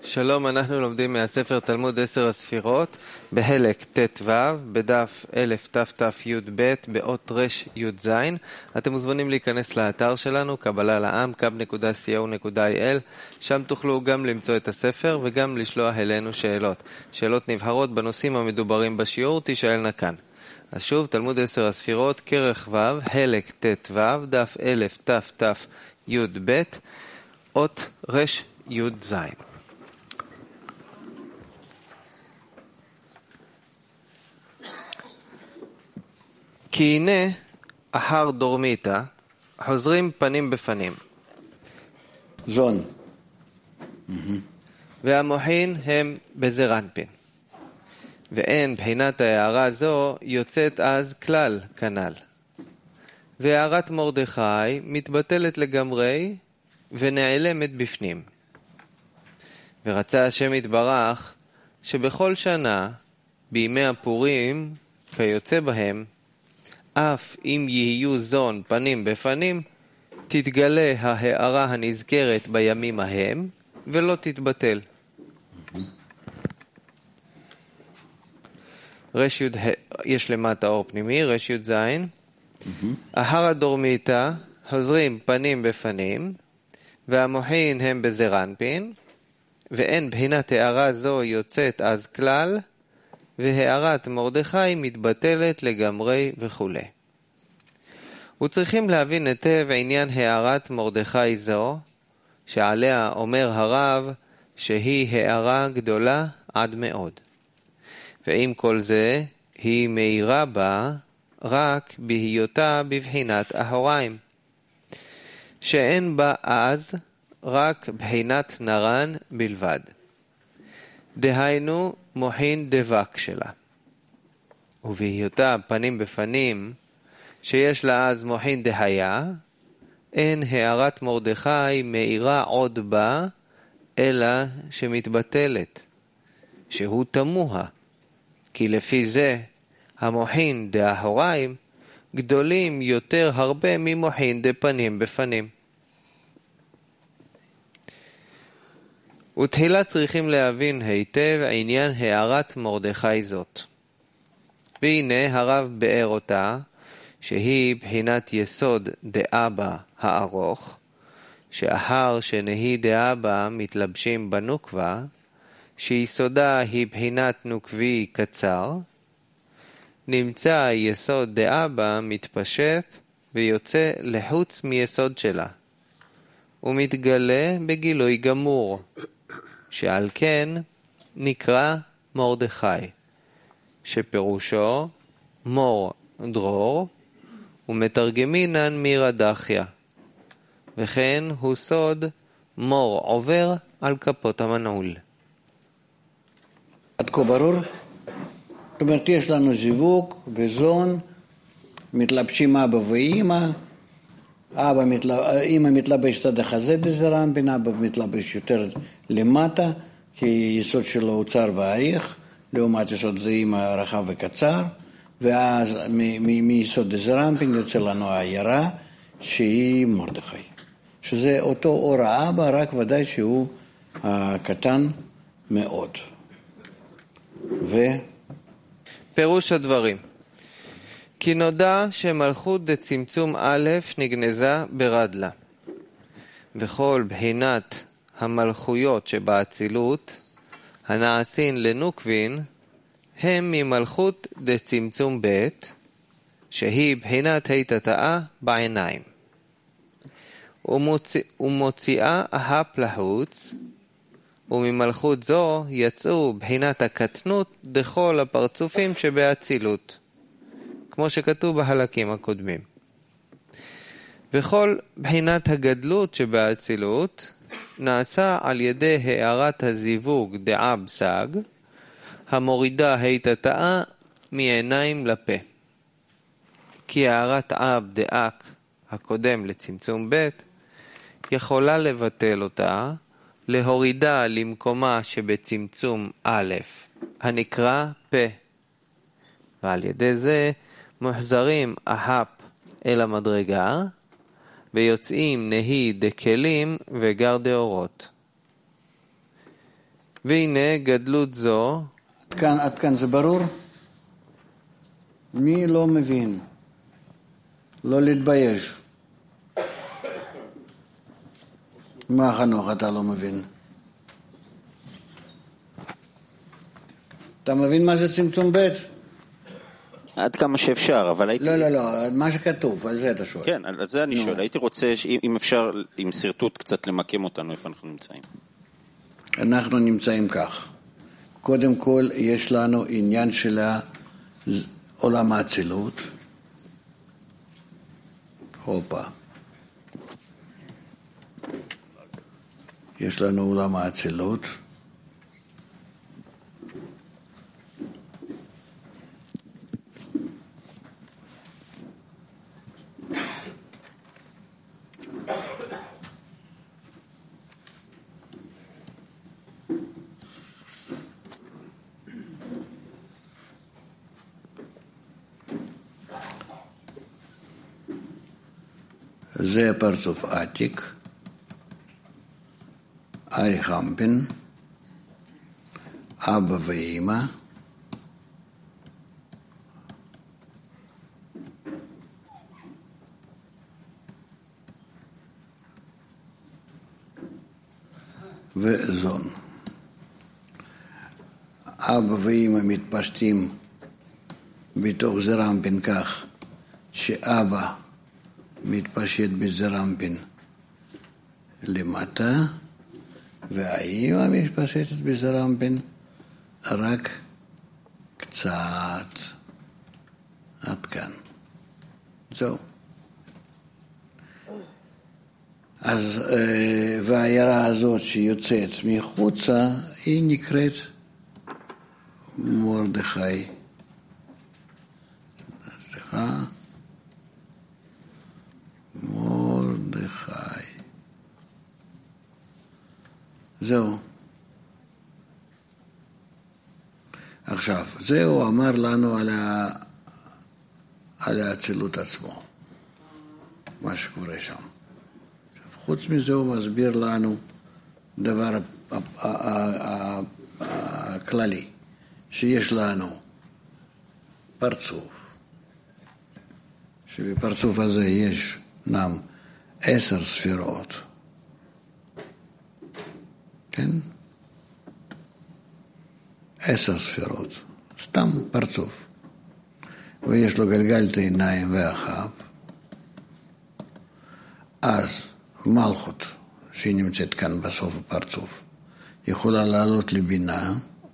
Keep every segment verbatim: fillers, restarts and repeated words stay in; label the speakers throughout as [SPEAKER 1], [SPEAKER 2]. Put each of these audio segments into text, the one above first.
[SPEAKER 1] שלום, אנחנו לומדים מהספר תלמוד עשר הספירות בהלק ת' ו' בדף אלף תת"י באות רש י"ז. אתם מוזמנים להיכנס לאתר שלנו קבלה לעם קאב נקודה סי או נקודה איי אל, שם תוכלו גם למצוא את הספר וגם לשלוח אלינו שאלות. שאלות נבחרות בנושאים המדוברים בשיעור תשאלנה כאן. אז שוב, תלמוד עשר הספירות כרך ו' הלק ת' ו' דף אלף תת"י אות רש י"ז. כי הנה אחר דורמיתא חוזרים פנים בפנים
[SPEAKER 2] זון
[SPEAKER 1] והמוחין הם בזרנפין, ואין בחינת ההערה זו יוצאת אז כלל כנל, והערת מרדכי מתבטלת לגמרי ונעלמת בפנים. ורצה השם יתברך שבכל שנה בימי הפורים כיוצא בהם, אף אם יהיו זון פנים בפנים, תתגלה ההערה הנזכרת בימים ההם ולא תתבטל. רש י' יש למטה אור פנימי, רש י' זין. אחר הדורמיתא חוזרים פנים בפנים, והמוחין הם בזרנפין, ואין בחינת הערה זו יוצאת אז כלל, והערת מרדכי מתבטלת לגמרי וכו'. וצריכים להבין היטב עניין הערת מרדכי זו, שעליה אומר הרב שהיא הערה גדולה עד מאוד. ועם כל זה היא מאירה בה רק בהיותה בבחינת אחוריים, שאין בה אז רק בחינת נרן בלבד. דהיינו מוחין דבק שלה. ובהיותה פנים בפנים, שיש לה אז מוחין דהיה, אין הערת מרדכי מאירה עוד בה, אלא שמתבטלת, שהוא תמוה, כי לפי זה המוחין דאחוריים גדולים יותר הרבה ממוחין דפנים בפנים. ותחילה צריכים להבין היטב עניין הערת מרדכי זאת. והנה הרב באר אותה, שהיא בחינת יסוד דאבא הארוך, שאחר שנהי דאבא מתלבשים בנוקבה, שיסודה היא בחינת נוקבי קצר, נמצא יסוד דאבא מתפשט ויוצא לחוץ מיסוד שלה, ומתגלה בגילוי גמור, שעל כן נקרא מרדכי, שפירושו מור דרור, ומתרגמינן מירא דחיא, וכן הוא סוד מור עובר על כפות המנעול.
[SPEAKER 2] עד כה ברור? זאת אומרת, יש לנו זיווג וזון, מתלבשים אבא ואמא, אבא מתלב... אמא מתלבשת עד החזה דזרנפין, אבא מתלבש יותר למטה, כי יסוד שלו הוא צר ועריך, לעומת יסוד זה אמא רחב וקצר, ואז מיסוד דזרנפין יוצא לנו העיירה שהיא מרדכי, שזה אותו אור האבא, רק ודאי שהוא קטן מאוד. ו...
[SPEAKER 1] פירוש הדברים, כי נודע שמלכות דצמצום א' נגנזה ברדלה, וכל בחינת המלכויות שבאצילות הנעשין לנוקבין הם ממלכות דצמצום ב', שהיא בחינת היתתאה בעיניים, ומוציא, ומוציאה ההפ לחוץ, וממלכות זו יצאו בחינת הקטנות דכל הפרצופים שבאצילות, כמו שכתוב בהלקים הקודמים. וכל בחינת הגדלות שבאצילות נעשה על ידי הערת הזיווג דאב סג, המורידה היתתאה מעיניים לפה. כי הערת אב דאק הקודם לצמצום ב' יכולה לבטל אותה, להורידה למקומה שבצמצום א', הנקרא פה. ועל ידי זה מוחזרים ההפ אל המדרגה, ויוצאים נהי דקלים וגר דאורות. והנה גדלות זו.
[SPEAKER 2] עד כאן, עד כאן זה ברור? מי לא מבין? לא להתבייש. מה חנוך אתה לא מבין? אתה מבין מה זה צמצום ב'?
[SPEAKER 3] עד כמה שאפשר, אבל הייתי...
[SPEAKER 2] לא, לא, לא, מה שכתוב, על זה אתה שואל.
[SPEAKER 3] כן, על זה אני שואל. הייתי רוצה, אם אפשר, עם סרטוט קצת למקם אותנו, איפה אנחנו נמצאים.
[SPEAKER 2] אנחנו נמצאים כך. קודם כל, יש לנו עניין של עולם האצילות. הופה. יש לנו עולם האצילות. זה פרצוף עתיק, ארי חמפין, אבא ואמא, וזון. אבא ואמא מתפשטים בתוך זרע אנפין כך שאבא מתפשט בזרע אנפין למטה, והאמא מתפשטת בזרע אנפין רק קצת עד כאן. זהו. אז והעיירה הזאת שיוצאת מחוצה היא נקראת מרדכי. סליחה. מרדכי. זהו. עכשיו, זהו אמר לנו על ה... על האצילות עצמו, מה שקורה שם. עכשיו, חוץ מזה הוא מסביר לנו דבר הכללי, שיש לנו פרצוף, שבפרצוף הזה יש נם עשר ספירות, כן? עשר ספירות, סתם פרצוף. ויש לו גלגל עיניים ואחב. אז מלכות, שהיא נמצאת כאן בסוף הפרצוף, יכולה לעלות לבינה,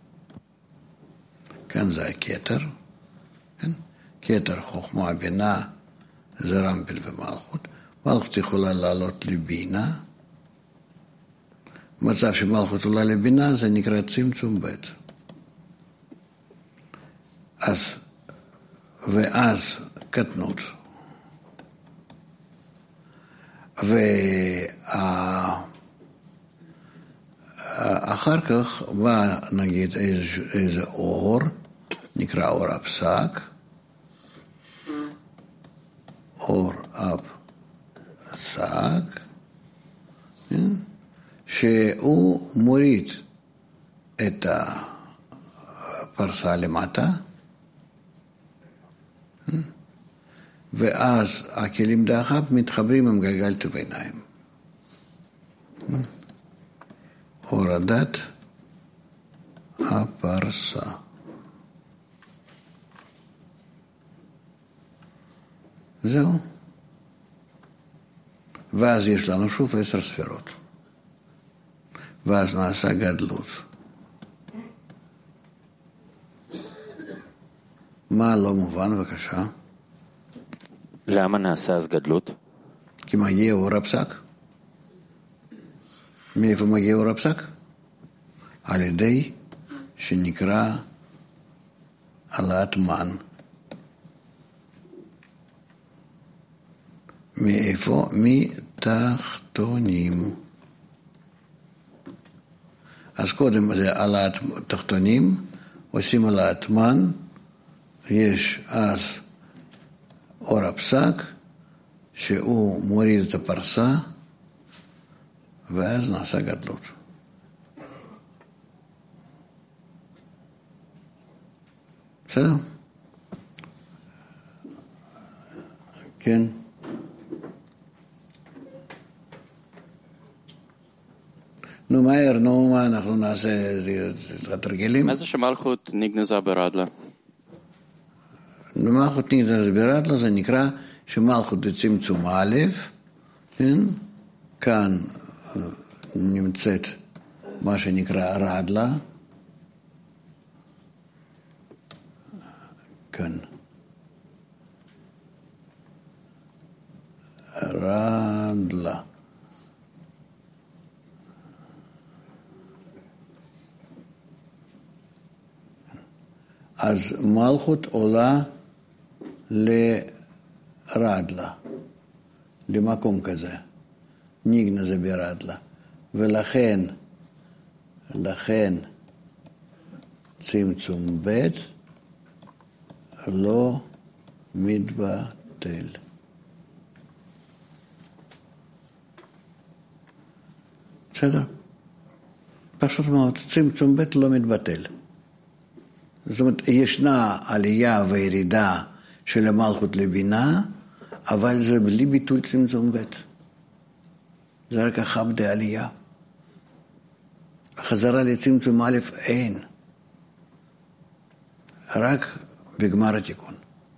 [SPEAKER 2] כאן זה הכתר, כן? כתר, חוכמה, בינה, זה רמפל ומלכות. מלכות יכולה לעלות לבינה. מצב שמלכות עולה לבינה זה נקרא צמצום ב'. אז, ואז קטנות. ואחר כך בא נגיד איזה, איזה אור, נקרא אור הפסק, אור הפסק, שהוא מוריד את הפרסה למטה, ואז הכלים דחף מתחברים עם גלגל טוב עיניים. הורדת הפרסה. זהו. ואז יש לנו שוב עשר ספירות. ואז נעשה גדלות. מה לא מובן, בבקשה?
[SPEAKER 3] למה נעשה אז גדלות?
[SPEAKER 2] כי מגיע אור הפסק. מאיפה מגיע אור הפסק? על ידי שנקרא העלאת מן. מאיפה? מתחתונים. אז קודם זה העלאת תחתונים, עושים העלאת מן, יש אז אור הפסק, שהוא מוריד את הפרסה, ואז נעשה גדלות. בסדר? כן. נו מהר, נו מה אנחנו נעשה את התרגילים?
[SPEAKER 4] מה זה שמלכות נגנזה ברדלה?
[SPEAKER 2] מלכות נגנזה ברדלה זה נקרא שמלכות זה צמצום א', כן? כאן נמצאת מה שנקרא רדלה, כאן רדלה. אז מלכות עולה לרדלה, למקום כזה, נגנזה ברדלה, ולכן, לכן צמצום ב' לא מתבטל. בסדר? פשוט מאוד, צמצום ב' לא מתבטל. זאת אומרת, ישנה עלייה וירידה של המלכות לבינה, אבל זה בלי ביטול צמצום ב'. זה רק אחת בעלייה. חזרה לצמצום א' אין. רק בגמר התיקון.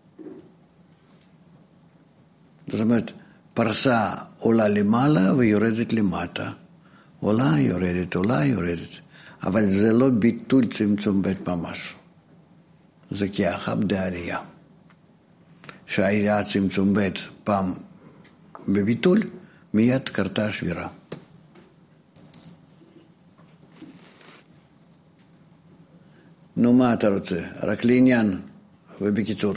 [SPEAKER 2] זאת אומרת, פרסה עולה למעלה ויורדת למטה. עולה, יורדת, עולה, יורדת. אבל זה לא ביטול צמצום ב' ממש. זה כאחת בעלייה. שהעלייה צמצום ב' פעם בביטול, מיד קרתה שבירה. נו, מה אתה רוצה? רק לעניין ובקיצור.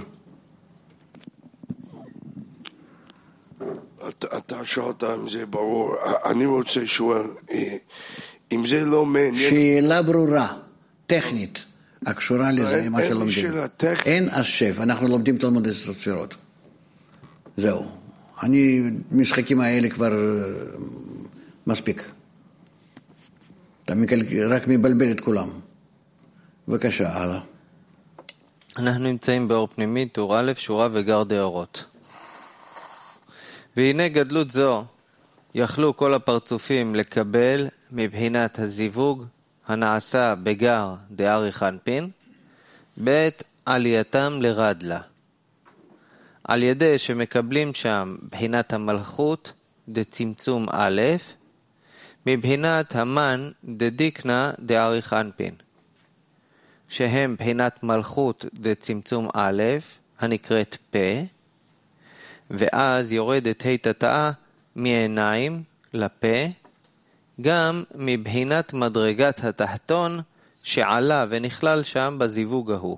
[SPEAKER 5] אתה, אתה שאלת אם זה ברור. אני רוצה שואל, אם זה לא מעניין...
[SPEAKER 2] שאלה ברורה, טכנית, הקשורה לזה, מה שלומדים.
[SPEAKER 5] אין לי שאלה טכנית.
[SPEAKER 2] אין, אז שב, אנחנו לומדים תלמוד עשר ספירות. זהו. אני, משחקים האלה כבר מספיק. אתה רק מבלבל את כולם. בבקשה, הלאה.
[SPEAKER 1] אנחנו נמצאים באור פנימי, טור א', שורה וגר דאורות. והנה גדלות זו יכלו כל הפרצופים לקבל מבחינת הזיווג הנעשה בגר דארי חנפין, בעת עלייתם לרדלה. על ידי שמקבלים שם בחינת המלכות דצמצום א', מבחינת המן דדיקנה דארי חנפין, שהם בחינת מלכות דצמצום א', הנקראת פה, ואז יורדת היתתאה מעיניים לפה, גם מבחינת מדרגת התחתון שעלה ונכלל שם בזיווג ההוא.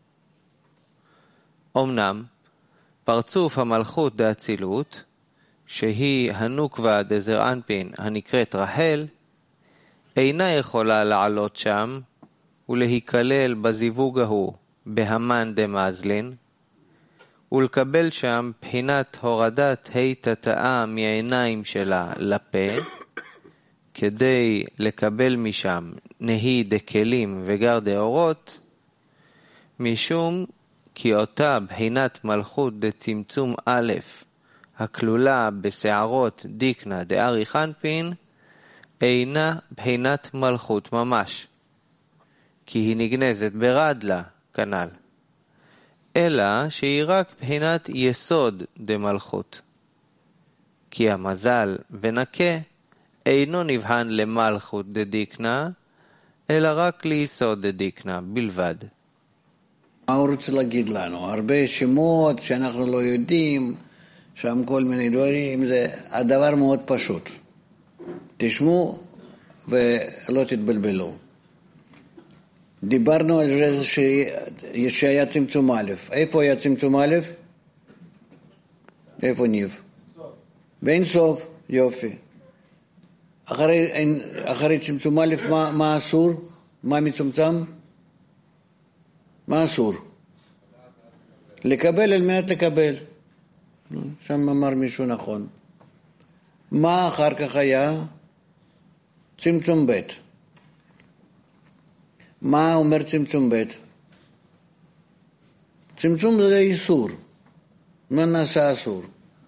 [SPEAKER 1] אמנם, פרצוף המלכות דאצילות, שהיא הנוקבה דזר אנפין הנקראת רחל, אינה יכולה לעלות שם ולהיכלל בזיווג ההוא בהמן דמזלין, ולקבל שם בחינת הורדת היתתאה מעיניים שלה לפה, כדי לקבל משם נהי דקלים וגר דאורות, משום כי אותה בחינת מלכות דצמצום א', הכלולה בשערות דיקנה דארי חנפין, אינה בחינת מלכות ממש, כי היא נגנזת ברדלה כנל, אלא שהיא רק בחינת יסוד דמלכות. כי המזל ונקה אינו נבחן למלכות דדיקנה, אלא רק ליסוד דדיקנה בלבד.
[SPEAKER 2] מה הוא רוצה להגיד לנו? הרבה שמות שאנחנו לא יודעים, שם כל מיני דברים, זה הדבר מאוד פשוט. תשמעו ולא תתבלבלו. דיברנו על זה שהיה צמצום א', איפה היה צמצום א'? איפה ניב? באין סוף, יופי. אחרי, אחרי צמצום א', מה, מה אסור? מה מצומצם? מה אסור? לקבל על מנת לקבל. שם אמר מישהו נכון. מה אחר כך היה? צמצום ב'. מה אומר צמצום ב'? צמצום זה איסור. מה נעשה אסור?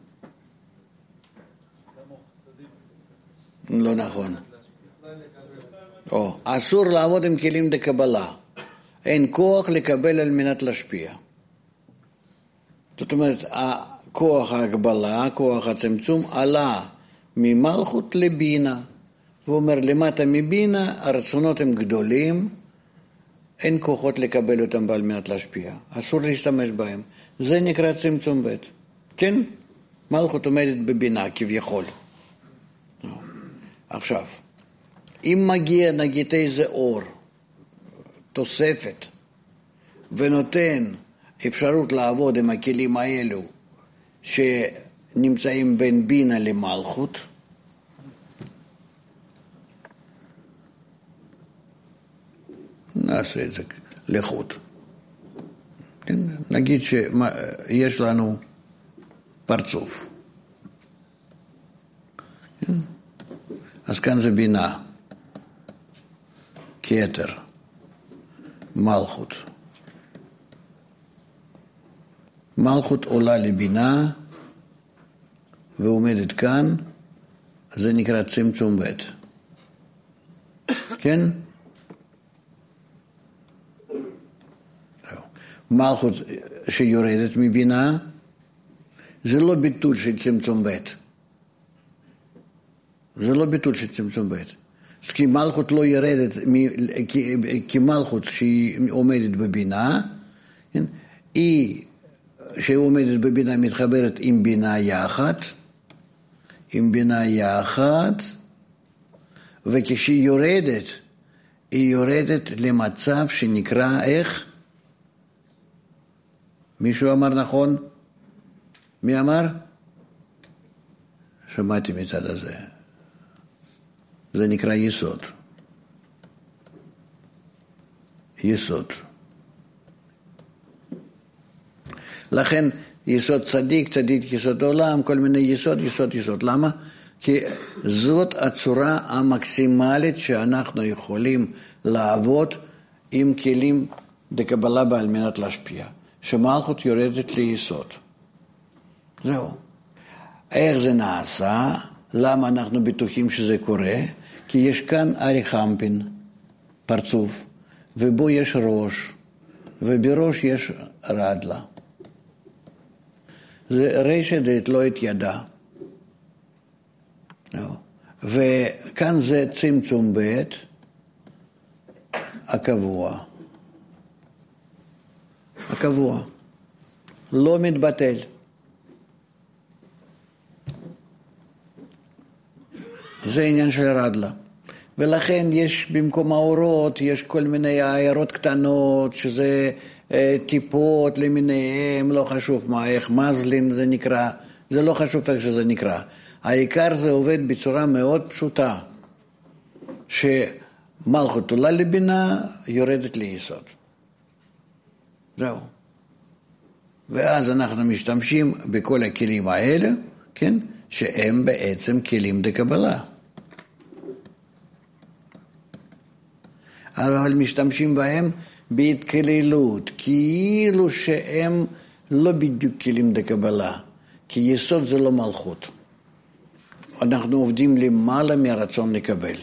[SPEAKER 2] לא נכון. או, אסור לעבוד עם כלים דקבלה. אין כוח לקבל על מנת להשפיע. זאת אומרת, כוח ההגבלה, כוח הצמצום, עלה ממלכות לבינה. הוא אומר, למטה מבינה, הרצונות הם גדולים, אין כוחות לקבל אותם על מנת להשפיע. אסור להשתמש בהם. זה נקרא צמצום ב'. כן? מלכות עומדת בבינה, כביכול. עכשיו, אם מגיע נגיד איזה אור, תוספת, ונותן אפשרות לעבוד עם הכלים האלו שנמצאים בין בינה למלכות, נעשה את זה לחוט. נגיד שיש לנו פרצוף. אז כאן זה בינה, כתר, מלכות. מלכות עולה לבינה ועומדת כאן, זה נקרא צמצום ב'. כן? מלכות שיורדת מבינה, זה לא ביטול של צמצום ב'. זה לא ביטול של צמצום ב'. כי מלכות לא ירדת, כי מלכות שהיא עומדת בבינה, היא שהיא עומדת בבינה מתחברת עם בינה יחד, עם בינה יחד, וכשהיא יורדת, היא יורדת למצב שנקרא איך? מישהו אמר נכון? מי אמר? שמעתי מצד הזה. זה נקרא יסוד. יסוד. לכן יסוד צדיק, צדיק יסוד עולם, כל מיני יסוד, יסוד, יסוד. למה? כי זאת הצורה המקסימלית שאנחנו יכולים לעבוד עם כלים דקבלה בעל מנת להשפיע. שמלכות יורדת ליסוד. זהו. איך זה נעשה? למה אנחנו בטוחים שזה קורה? כי יש כאן ארי חמפין, פרצוף, ובו יש ראש, ובראש יש רדלה. זה רשת דעת לא את ידה. וכאן זה צמצום ב' הקבוע. הקבוע. לא מתבטל. זה עניין של רדלה. ולכן יש במקום האורות, יש כל מיני הערות קטנות, שזה אה, טיפות למיניהם, לא חשוב מה, איך מזלין זה נקרא, זה לא חשוב איך שזה נקרא. העיקר זה עובד בצורה מאוד פשוטה, שמלכות עולה לבינה, יורדת ליסוד. זהו. ואז אנחנו משתמשים בכל הכלים האלה, כן? שהם בעצם כלים דקבלה. אבל משתמשים בהם בהתקללות, כאילו שהם לא בדיוק כלים דקבלה, כי יסוד זה לא מלכות. אנחנו עובדים למעלה מהרצון לקבל.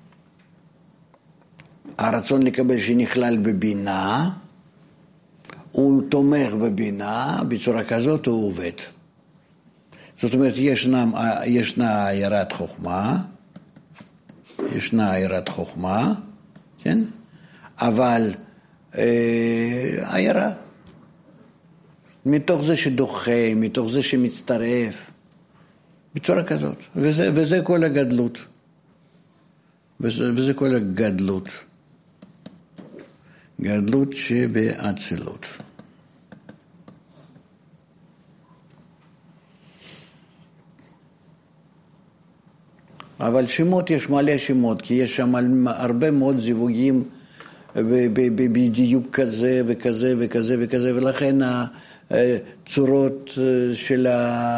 [SPEAKER 2] הרצון לקבל שנכלל בבינה, הוא תומך בבינה, בצורה כזאת הוא עובד. זאת אומרת, ישנה, ישנה עירת חוכמה, ישנה עירת חוכמה, כן? אבל אה, עירה, מתוך זה שדוחה, מתוך זה שמצטרף, בצורה כזאת. וזה, וזה כל הגדלות. וזה, וזה כל הגדלות. גדלות שבאצילות. אבל שמות יש מלא שמות, כי יש שם הרבה מאוד זיווגים בדיוק כזה וכזה וכזה וכזה, ולכן הצורות של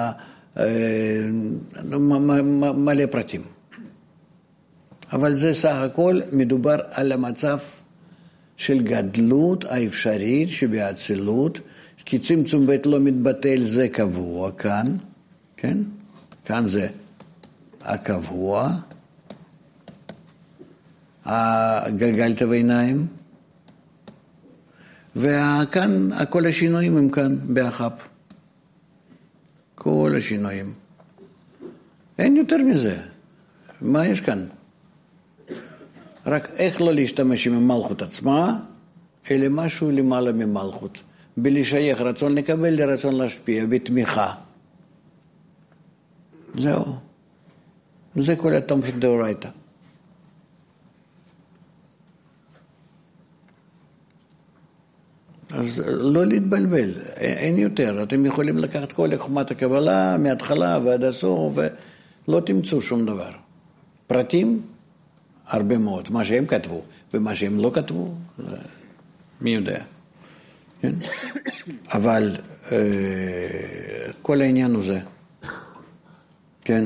[SPEAKER 2] מלא פרטים. אבל זה סך הכל מדובר על המצב של גדלות האפשרית שבאצילות, כי צמצום ב' לא מתבטל זה קבוע כאן, כן? כאן זה הקבוע, הגלגלת ועיניים, וכאן כל השינויים הם כאן באחפ. כל השינויים. אין יותר מזה. מה יש כאן? רק איך לא להשתמש עם המלכות עצמה, אלא משהו למעלה ממלכות. בלשייך רצון לקבל לרצון להשפיע, בתמיכה. זהו. זה כל התומכת דאורייתא. אז לא להתבלבל, אין יותר. אתם יכולים לקחת כל חוכמת הקבלה מההתחלה ועד הסוף, ולא תמצאו שום דבר. פרטים, הרבה מאוד. מה שהם כתבו, ומה שהם לא כתבו, מי יודע. כן? אבל כל העניין הוא זה. כן?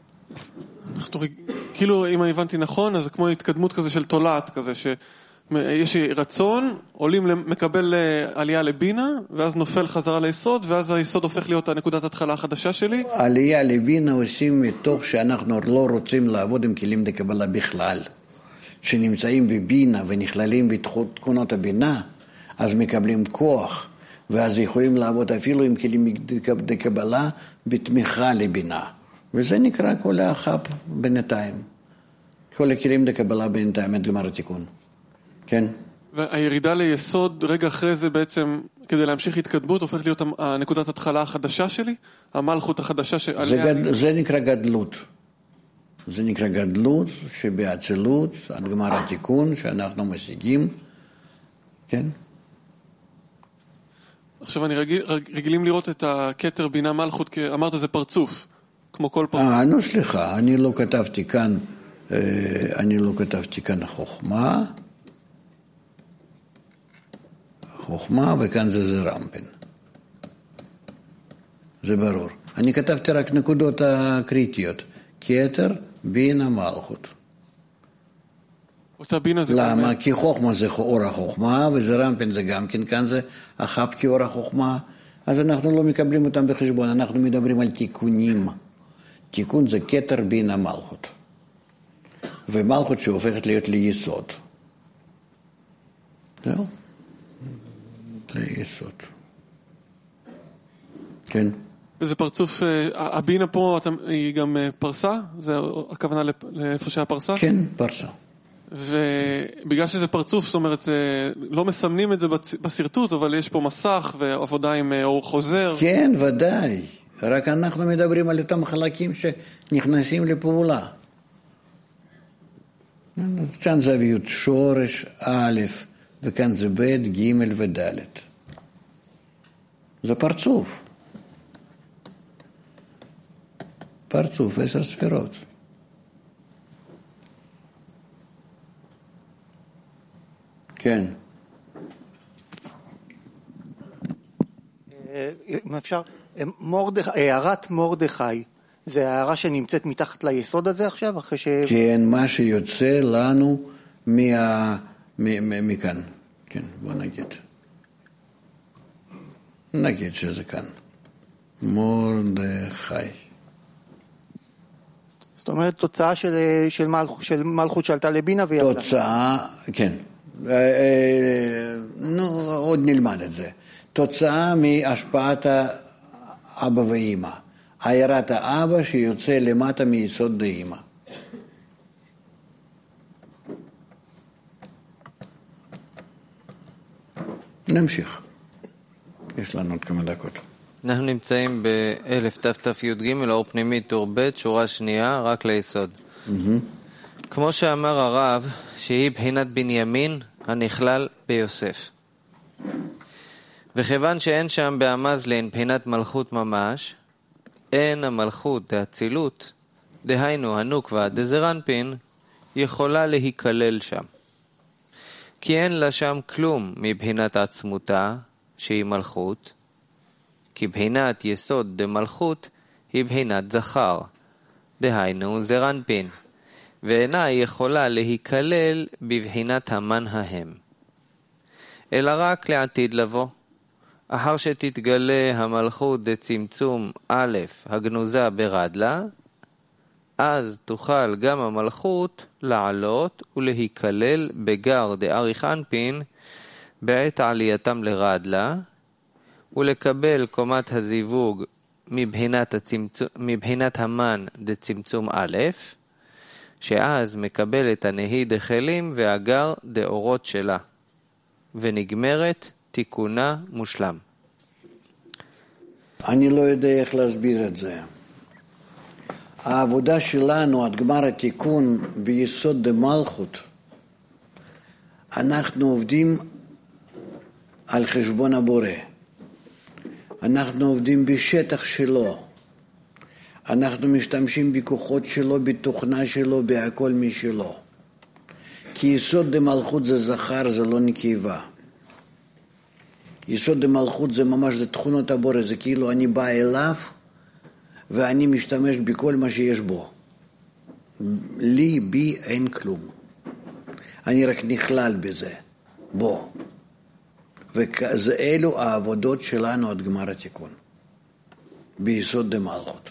[SPEAKER 6] כאילו, אם אני הבנתי נכון, אז זה כמו התקדמות כזה של תולעת כזה, שיש רצון, עולים, מקבל עלייה לבינה, ואז נופל חזרה ליסוד, ואז היסוד הופך להיות הנקודת התחלה החדשה שלי.
[SPEAKER 2] עלייה לבינה עושים מתוך שאנחנו לא רוצים לעבוד עם כלים דקבלה בכלל. שנמצאים בבינה ונכללים בתכונות הבינה, אז מקבלים כוח, ואז יכולים לעבוד אפילו עם כלים דקבלה בתמיכה לבינה. וזה נקרא כל האחפ בינתיים. כל הכלים דקבלה בינתיים עד גמר התיקון. כן?
[SPEAKER 6] והירידה ליסוד רגע אחרי זה בעצם, כדי להמשיך התקדמות, הופך להיות הנקודת התחלה החדשה שלי? המלכות החדשה שעליה...
[SPEAKER 2] זה, גד... זה נקרא גדלות. זה נקרא גדלות שבאצילות, עד גמר התיקון שאנחנו משיגים. כן? עכשיו
[SPEAKER 6] אני רגיל, רגילים לראות את הכתר בינה מלכות, כי אמרת זה פרצוף, כמו כל פרצוף.
[SPEAKER 2] אה, נו סליחה, אני לא כתבתי כאן, אני לא כתבתי כאן חוכמה, חוכמה, וכאן זה זה רמפן. זה ברור. אני כתבתי רק נקודות הקריטיות. כתר, בינה, מלכות. למה? כי חוכמה זה אור החוכמה, וזה רמפן זה גם כן, כאן זה אחפ כאור החוכמה. אז אנחנו לא מקבלים אותם בחשבון, אנחנו מדברים על תיקונים. תיקון זה כתר, בינה, מלכות. ומלכות שהופכת להיות ליסוד. זהו. ליסוד. כן.
[SPEAKER 6] וזה פרצוף, הבינה פה היא גם פרסה? זה הכוונה לאיפה שהיה פרסה?
[SPEAKER 2] כן, פרסה.
[SPEAKER 6] ובגלל שזה פרצוף, זאת אומרת, לא מסמנים את זה בסרטוט, אבל יש פה מסך ועבודה עם אור חוזר.
[SPEAKER 2] כן, ודאי. רק אנחנו מדברים על אותם חלקים שנכנסים לפעולה. כאן זה אביות שורש א', וכאן זה ב', ג' וד'. זה פרצוף. פרצוף, עשר ספירות. כן.
[SPEAKER 7] אם אפשר, הערת מרדכי, זה הערה שנמצאת מתחת ליסוד הזה עכשיו, אחרי ש...
[SPEAKER 2] כן, מה שיוצא לנו מה... מכאן. כן, בוא נגיד. נגיד שזה כאן. מרדכי.
[SPEAKER 7] זאת אומרת, תוצאה של, של, מלכות, של מלכות שעלתה לבינה וירדה.
[SPEAKER 2] תוצאה, כן. נו, עוד נלמד את זה. תוצאה מהשפעת האבא ואמא. הערת האבא שיוצא למטה מיסוד האמא. נמשיך. יש לנו עוד כמה דקות.
[SPEAKER 1] אנחנו נמצאים באלף תת"י אור פנימי טור ב' שורה שנייה רק ליסוד. כמו שאמר הרב שהיא בחינת בנימין הנכלל ביוסף. וכיוון שאין שם באמזלין בחינת מלכות ממש, אין המלכות דאצילות, דהיינו הנוקבה דזרנפין, יכולה להיכלל שם. כי אין לה שם כלום מבחינת עצמותה שהיא מלכות, כי בחינת יסוד דמלכות היא בחינת זכר, דהיינו זרנפין, ואינה יכולה להיכלל בבחינת המן ההם, אלא רק לעתיד לבוא, אחר שתתגלה המלכות דצמצום א' הגנוזה ברדלה, אז תוכל גם המלכות לעלות ולהיכלל בגר דאריך אנפין בעת עלייתם לרדלה, ולקבל קומת הזיווג מבחינת, הצמצום, מבחינת המן דצמצום א', שאז מקבל את הנהי דחלים והגר דאורות שלה, ונגמרת תיקונה מושלם.
[SPEAKER 2] אני לא יודע איך להסביר את זה. העבודה שלנו עד גמר התיקון ביסוד דמלכות, אנחנו עובדים על חשבון הבורא. אנחנו עובדים בשטח שלו. אנחנו משתמשים בכוחות שלו, בתוכנה שלו, בהכל משלו. כי יסוד דמלכות זה זכר, זה לא נקבה. יסוד דמלכות זה ממש, זה תכונות הבורא, זה כאילו אני בא אליו ואני משתמש בכל מה שיש בו. לי, בי, אין כלום. אני רק נכלל בזה, בו. וזה אלו העבודות שלנו עד גמר התיקון. ביסוד דמלכות.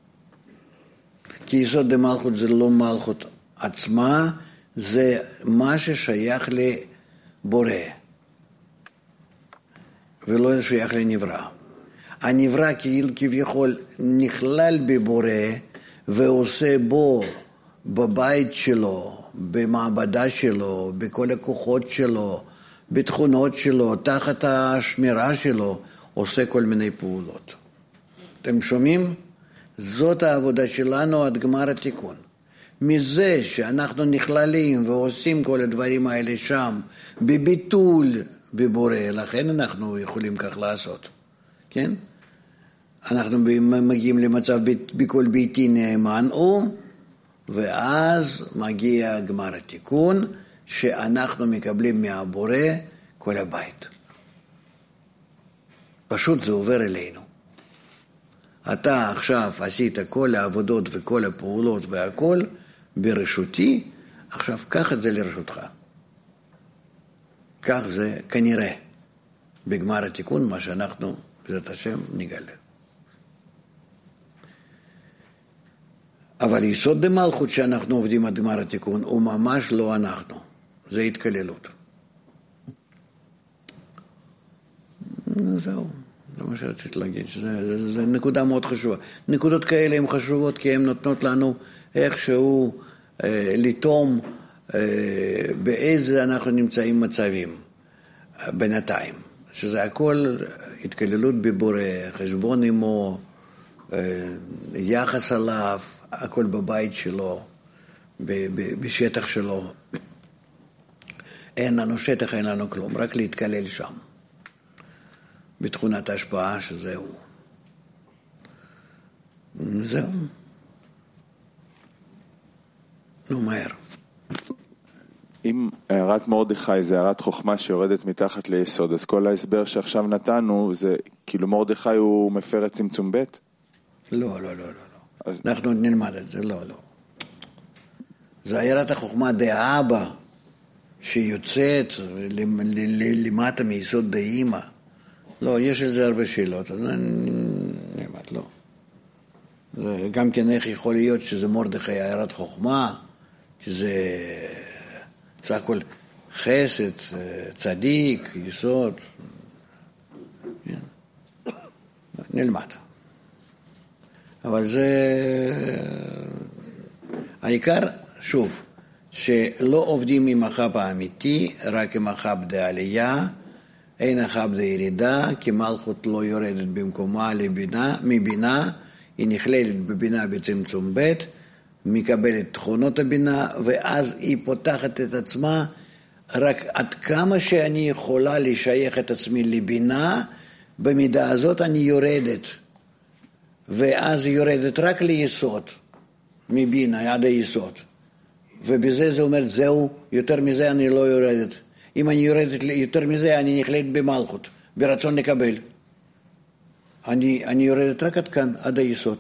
[SPEAKER 2] כי יסוד דמלכות זה לא מלכות עצמה, זה מה ששייך לבורא. ולא שייך לנברא. הנברא כביכול נכלל בבורא ועושה בו בבית שלו, במעבדה שלו, בכל הכוחות שלו, בתכונות שלו, תחת השמירה שלו, עושה כל מיני פעולות. אתם שומעים? זאת העבודה שלנו עד גמר התיקון. מזה שאנחנו נכללים ועושים כל הדברים האלה שם, בביטול בבורא, לכן אנחנו יכולים כך לעשות. כן? אנחנו מגיעים למצב בכל ביתי נאמן הוא, ואז מגיע גמר התיקון, שאנחנו מקבלים מהבורא כל הבית. פשוט זה עובר אלינו. אתה עכשיו עשית כל העבודות וכל הפעולות והכל ברשותי, עכשיו קח את זה לרשותך. כך זה כנראה בגמר התיקון, מה שאנחנו בעזרת השם נגלה. אבל יסוד דמלכות שאנחנו עובדים עד גמר התיקון הוא ממש לא אנחנו, זה התקללות. זהו, זה מה שרציתי להגיד, זה, זה, זה נקודה מאוד חשובה. נקודות כאלה הן חשובות כי הן נותנות לנו איכשהו אה, לטום אה, באיזה אנחנו נמצאים מצבים אה, בינתיים. שזה הכל התקללות בבורא, חשבון עמו, אה, יחס עליו, הכל בבית שלו, ב- ב- בשטח שלו. אין לנו שטח, אין לנו כלום, רק להתקלל שם. בתכונת ההשפעה שזהו. זהו. נו, מהר.
[SPEAKER 8] אם הערת מרדכי זה הערת חוכמה שיורדת מתחת ליסוד, אז כל ההסבר שעכשיו נתנו זה כאילו מרדכי הוא מפר את צמצום ב'?
[SPEAKER 2] לא, לא, לא, לא. אז... אנחנו נלמד את זה, לא, לא. זה הערת החוכמה דאבא שיוצאת למטה מיסוד דאמא. לא, יש על זה הרבה שאלות, אז נלמד, לא. זה גם כן איך יכול להיות שזה מרדכי הערת חוכמה, שזה סך הכל חסד, צדיק, יסוד. נלמד. אבל זה העיקר, שוב, שלא עובדים עם החב האמיתי, רק עם החב דעלייה, אין החב דעירידה, כי מלכות לא יורדת במקומה לבינה, מבינה, היא נכללת בבינה בצמצום ב', מקבלת תכונות הבינה, ואז היא פותחת את עצמה, רק עד כמה שאני יכולה לשייך את עצמי לבינה, במידה הזאת אני יורדת, ואז היא יורדת רק ליסוד, מבינה עד היסוד, ובזה זה אומר, זהו, יותר מזה אני לא יורדת. אם אני יורדת יותר מזה, אני נכללת במלכות, ברצון לקבל. אני, אני יורדת רק עד כאן, עד היסוד.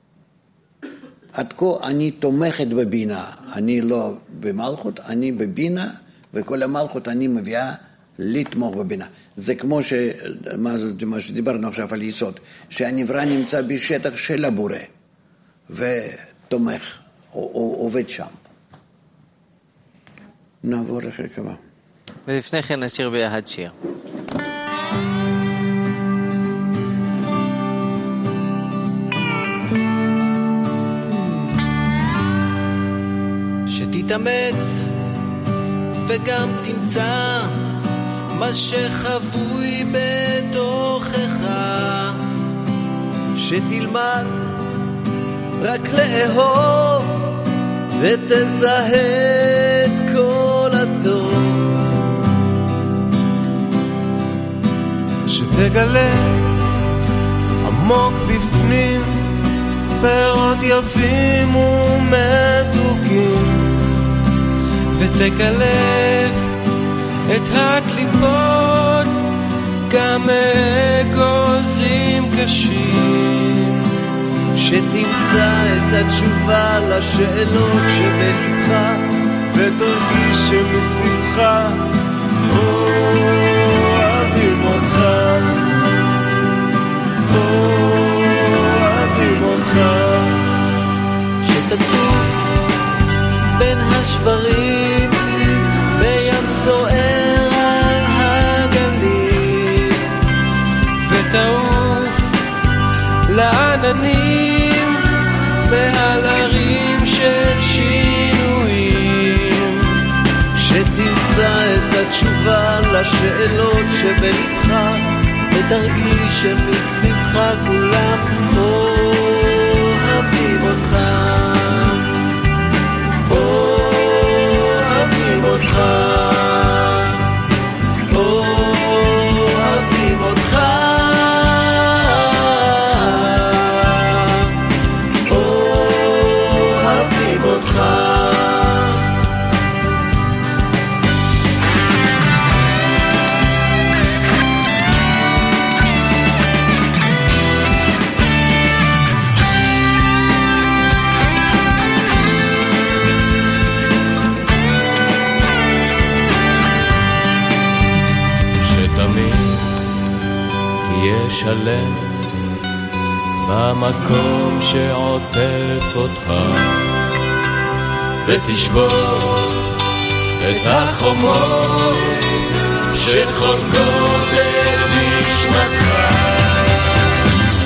[SPEAKER 2] עד כה אני תומכת בבינה, אני לא במלכות, אני בבינה, וכל המלכות אני מביאה לתמוך בבינה. זה כמו ש... מה, זה, מה שדיברנו עכשיו על יסוד, שהנברא נמצא בשטח של הבורא, ותומך, או, או, עובד שם. נעבור לחלק הבא.
[SPEAKER 1] ולפני כן נשיר ביחד שיר.
[SPEAKER 9] שתתאמץ וגם תמצא מה שחבוי בתוכך, שתלמד רק לאהוב ותזהה את כל הטוב, שתגלה עמוק בפנים פירות יפים ומתוקים, ותקלף את הקליפות גם אגוזים קשים, שתמצא את התשובה לשאלות שבלבך ותרגיש שמסביבך אוהבים אותך, אוהבים אותך, שתצוף בין השברים בים סוער על הגלים,
[SPEAKER 10] ותעוף לעננים מעל הרים של שינויים,
[SPEAKER 9] שתמצא את התשובה לשאלות שבלבך ותרגיש שמסביבך כולם אוהבים אותך, אוהבים אותך, אוהבים אותך, אוהבים אותך.
[SPEAKER 10] שלם במקום שעוטף אותך, ותשבור את החומות שחונקות את נשמתך,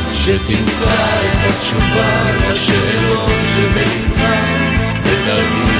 [SPEAKER 10] שתמצא את התשובה לשאלות שבלבך ותרגיש